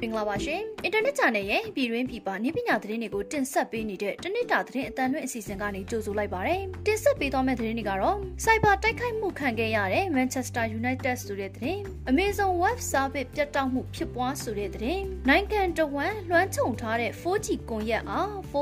င်္ဂလာပါရှင်။ Internet Channel ရဲ့ပြည်တွင်းပြည်ပနည်းပညာသတင်းတွေကိုတင်ဆက်ပေးနေတဲ့တနေ့တာသတင်းအတန်လွင့်အစီအစဉ်ကနေကြိုဆိုလိုက်ပါတယ်။တင်ဆက်ပေးသွားမယ့်သတင်းတွေကတော့ Cyber တိုက်ခိုက်မှုခံခဲ့ရတဲ့ Manchester United ဆိုတဲ့သတင်း၊ Amazon Web Service ပြတ်တောက်မှုဖြစ်ပွားဆိုတဲ့သတင်း၊နိုင်ငံတော်ဝန်လွှမ်းခြုံထားတဲ့ 4G ကွန်ရက်အား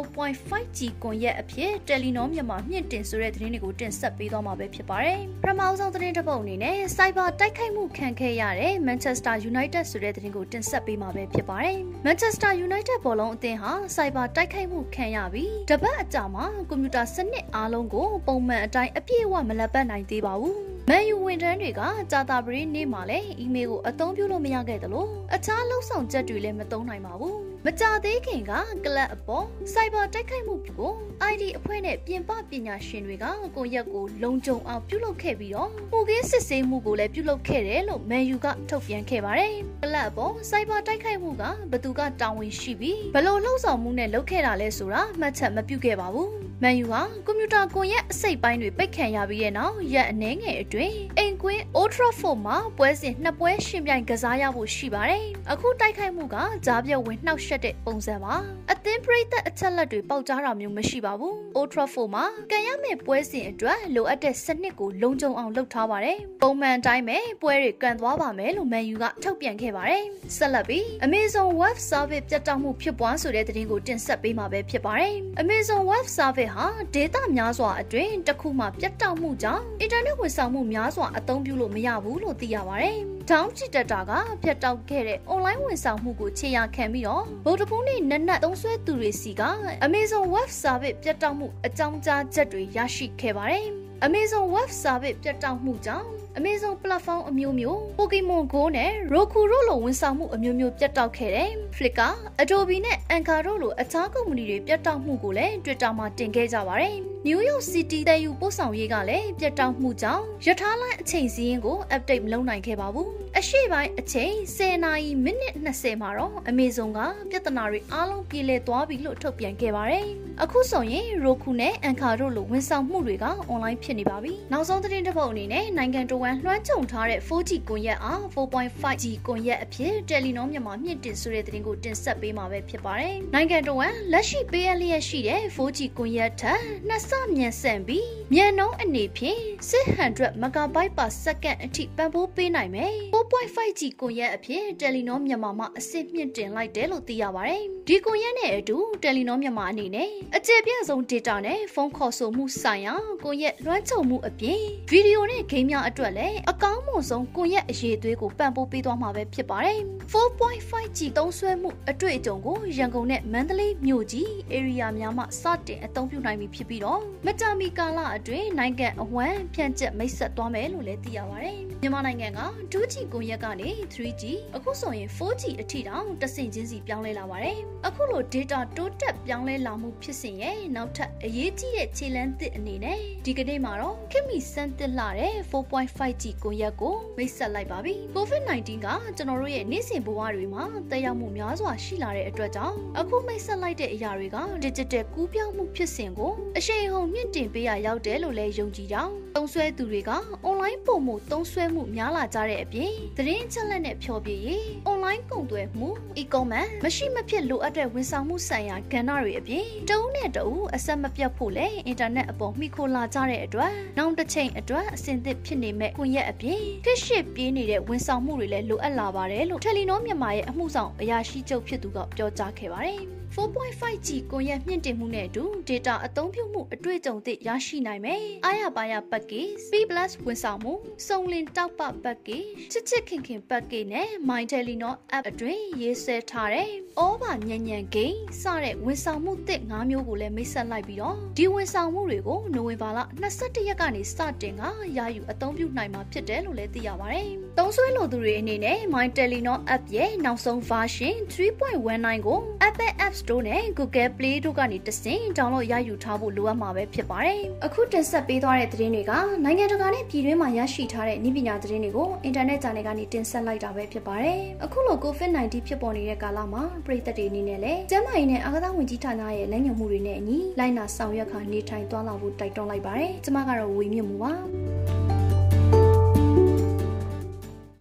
4.5G ကွန်ရက်အဖြစ် Telenor မြန်မာမြင့်တင်ဆိုတဲ့သတင်းတွေကိုတင်ဆက်ပေးသွားမှာပဲဖြစ်ပါတယ်။ပထမဆုံးသတင်းတစ်ပုဒ်အနေနဲ့ Cyber တိုက်ခိုက်မှုခံခဲ့ရတဲ့ Manchester United ဆိုတဲ့သတင်းကိုတင်ဆက်ပေးမှာပဲဖြစ်ပါတယ်။ Manchester United ဘောလုံးအသင်းဟာ Cyber တိုက်ခိုက်မှုခံရပြီးတပတ်အကြာမှာကွန်ပျူတာစနစ်အားလုံးကိုပုံမှန်အတိုင်းအပြည့်အဝမလည်ပတ်နိုင်သေးပါဘူး။မန်ယူဝန်ထမ်းတွေကကြာသပတေးနေ့မှာလည်းအီးမေးလ်ကိုအသုံးပြုလို့မရခဲ့သလိုအခြားလှုပ်ဆောင်ချက်တွေလည်းမသုံးနိုင်ပါဘူး။မကြသေးခင်ကကလပ်အပေါ် Cyber တိုက်ခိုက်မှုကို ID အဖွဲ့နဲ့ပြင်ပပညာရှင်တွေကကိုရက်ကိုလုံခြုံအောင်ပြုလုပ်ခဲ့ပြီးတော့မှုခင်းစစ်ဆေးမှုကိုလည်းပြုလုပ်ခဲ့တယ်လို့မန်ယူကထုတ်ပြန်ခဲ့ပါတယ်။ကလပ်အပေါ် Cyber တိုက်ခိုက်မှုကဘသူကတာဝန်ရှိပြီးဘလို့လှုပ်ဆောင်မှုနဲ့လုပ်ခဲ့တာလဲဆိုတာမှတ်ချက်မပြုခဲ့ပါဘူး။မန်ယူကကွန်ပျူတာကွန်ရက်အစိတ်ပိုင်းတွေပိတ်ခံရပြီးတဲ့နောက်ရက်အနည်းငယ်အတွင်းအိမ်ကွင်း Old Trafford မှာပွဲစဉ်2ပွဲရှင်ပြိုင်ကစားရဖို့ရှိပါတယ်။အခုတိုက်ခိုက်မှုကကြားပြောဝင်နှောက်ယှက်တဲ့ပုံစံပါ။အသင်းပရိသတ်အချက်လက်တွေပေါက်ကြားတာမျိုးမရှိပါဘူး။ Old Trafford မှာကန်ရမယ့်ပွဲစဉ်အတွက်လိုအပ်တဲ့စနစ်ကိုလုံခြုံအောင်လုပ်ထားပါတယ်။ပုံမှန်တိုင်းပဲပွဲတွေကန်သွားပါမယ်လို့မန်ယူကထုတ်ပြန်ခဲ့ပါတယ်။ဆက်လက်ပြီး Amazon Web Service ပြတ်တောက်မှုဖြစ်ပွားဆိုတဲ့သတင်းကိုတင်ဆက်ပေးမှာပဲဖြစ်ပါတယ်။ Amazon Web Service ဟာ data များစွာအတွင်းတစ်ခုမှပြတ်တောက်မှုကြောင့် internet ဝန်ဆောင်မှုများစွာအသုံးပြုလို့မရဘူးလို့သိရပါတယ်။ Download data ကပြတ်တောက်ခဲ့တဲ့ online ဝန်ဆောင်မှုကိုခြေရာခံပြီးတော့ဗုဒ္ဓဘူးနေ့နက်နက်သုံးစွဲသူတွေစီက Amazon Web Service ပြတ်တောက်မှုအကြောင်းကြားချက်တွေရရှိခဲ့ပါတယ်။ Amazon Web Service ပြတ်တောက်မှုကြောင့်Amazon platform အမျိုးမျိုး Pokemon Go နဲ့ Roku တို့လိုဝန်ဆောင်မှုအမျိုးမျိုးပြတ်တောက်ခဲ့တယ်။ Flickr, Adobe နဲ့ Anchor တို့လိုအခြားကုမ္ပဏီတွေပြတ်တောက်မှုကိုလည်း Twitter မှာတင်ခဲ့ကြပါတယ်။ New York City တည်ယူပို့ဆောင်ရေးကလည်းပြတ်တောက်မှုကြောင့်ရထားလိုင်းအချိန်စီးရင်ကို update မလုပ်နိုင်ခဲ့ပါဘူး။အရှိပိုင်းအချိန်10နာရီမိနစ်20မှာတော့ Amazon ကပြဿနာတွေအားလုံးပြေလည်သွားပြီလို့ထုတ်ပြန်ခဲ့ပါတယ်။အခုဆိုရင် Roku နဲ့ Anchor တို့လိုဝန်ဆောင်မှုတွေက online ဖြစ်နေပါပြီ။နောက်ဆုံးသတင်းတစ်ပုဒ်အနေနဲ့နိုင်ငံတော်ဝန်လွှမ်းခြုံထားတဲ့ 4G ကွန်ရက်အား 4.5G ကွန်ရက်အဖြစ် Telenor မြန်မာမြင့်တင်ဆိုတဲ့သတင်းကိုတင်ဆက်ပေးမှာပဲဖြစ်ပါတယ်။နိုင်ငံတော်ဝန်လက်ရှိပေးအပ်လျက်ရှိတဲ့ 4G ကွန်ရက်ထက်2ဆမြန်ဆန်ပြီးမြန်နှုန်းအနေဖြင့်600 MB/s အထိပံ့ပိုးပေးနိုင်မယ်။ 4.5G ကွန်ရက်အဖြစ် Telenor မြန်မာမှာအဆင့်မြင့်တင်လိုက်တယ်လို့သိရပါတယ်။ဒီကွန်ရက်နဲ့အတူ Telenor မြန်မာအနေနဲ့အကျယ်ပြန့်ဆုံး data နဲ့ဖုန်းခေါ်ဆိုမှုဆိုင်ရာကွန်ရက်လွှမ်းခြုံမှုအပြင်ဗီဒီယိုနဲ့ဂိမ်းများအတွက်လည်းအကောင်းမွန်ဆုံးကွန်ရက်အရေးသွေးကိုပံ့ပိုးပေးသွားမှာပဲဖြစ်ပါတယ်။ 4.5G သုံးစွဲမှုအတွေ့အကြုံကိုရန်ကုန်နဲ့မန္တလေးမြို့ကြီး area များမှာစတင်အသုံးပြုနိုင်ပြီဖြစ်ပြီးတော့မကြာမီကာလအတွင်းနိုင်ငံအဝန်းဖြန့်ကျက်မိတ်ဆက်သွားမယ်လို့လည်းသိရပါတယ်။မြန်မာနိုင်ငံက 2G ကွန်ရက်ကနေ 3G အခုဆိုရင် 4G အထိတောင်တဆင့်ချင်းစီပြောင်းလဲလာပါတယ်။အခုလို data တိုးတက်ပြောင်းလဲလာမှုဖြစ်စဉ်ရဲ့နောက်ထပ်အရေးကြီးတဲ့ခြေလှမ်းသစ်အနေနဲ့ဒီကနေ့မှာတော့ခေတ်မီစမ်းသစ်လာတဲ့ 4.5G ကွန်ရက်ကိုမိတ်ဆက်လိုက်ပါပြီ။ COVID-19 ကကျွန်တော်တို့ရဲ့နေ့စဉ်ဘဝတွေမှာသက်ရောက်မှုများစွာရှိလာတဲ့အတွက်ကြောင့်အခုမိတ်ဆက်လိုက်တဲ့အရာတွေက digital ကူးပြောင်းမှုဖြစ်စဉ်ကိုအရှိန်အဟုန်မြင့်တင်ပေးရရောက်တယ်လို့လည်းယုံကြည်ကြောင်းသုံးစွဲသူတွေက online ပုံမှုသုံးစွဲမှုများလာကြတဲ့အပြင်သတင်းအချက်အလက်နဲ့ဖျော်ဖြေရေး online ကုန်သွယ်မှု e-commerce မရှိမဖြစ်လိုအပ်တဲ့ဝန်ဆောင်မှုဆိုင်ရာကဏ္ဍတွေအပြင်တဦးနဲ့တဦးအဆက်မပြတ်ဖို့လည်း internet အပေါ်မှီခိုလာကြတဲ့အတွက်နောက်တစ်ချိန်အတွက်အဆင်သင့်ဖြစ်နေမဲ့ကွန်ရက်အပြင်ခက်ရှစ်ပြေးနေတဲ့ဝန်ဆောင်မှုတွေလည်းလိုအပ်လာပါတယ်လို့ Telenor မြန်မာရဲ့အမှုဆောင်အရာရှိချုပ်ဖြစ်သူကပြောကြားခဲ့ပါတယ်။ 4.5G ကွန်ရက်မြင့်တင်မှုနဲ့အတူ data အသုံးပြုမှုအတွေ့အကြုံသစ်ရရှိနိုင်မယ်။အားရပါရ package, Speed Plus ဝန်ဆောင်မှု၊စုံလင်တောက်ပ package, ချစ်ချစ်ခင်ခင် package နဲ့ My Telenor app အတွင်းရေးဆွဲထားတဲ့ဩဘာညံ့ညံ့ဂိမ်းစတဲ့ဝန်ဆောင်မှုသစ်5မျိုးကိုလည်းမိတ်ဆက်လိုက်ပြီးတော့ဒီဝန်ဆောင်မှုတွေကိုနိုဝင်ဘာလ21ရက်ကနေစတင်ကယာယီအသုံးပြုနိုင်မှာဖြစ်တယ်လို့လည်းသိရပါတယ်။သုံးစွဲလိုသူတွေအနေနဲ့ My Telenor app ရဲ့နောက်ဆုံး version 3.19 ကို Apple App Store နဲ့ Google Play တို့ကနေတဆင့် download ရယူထားဖို့လိုအပ်မှာပဲဖြစ်ပါတယ်။အခုတင်ဆက်ပေးသွားတဲ့သတင်းတွေကနိုင်ငံတကာနဲ့ပြည်တွင်းမှာရရှိထားတဲ့နည်းပညာသတင်းတွေကို internet channel ကနေတင်ဆက်လိုက်တာပဲဖြစ်ပါတယ်။အခုလို COVID-19 ဖြစ်ပေါ်နေတဲ့ကာလမှာပြည်သက်တွေအနေနဲ့လည်းကျန်းမာရေးနဲ့အာကစားဝန်ကြီးဌာနရဲ့လမ်းညွှန်မှုတွေနဲ့အညီလိုက်နာဆောင်ရွက်ခါနေထိုင်သွားလာဖို့တိုက်တွန်းလိုက်ပါတယ်။ကျွန်မကတော့ဝေမြင့်မှုပါ။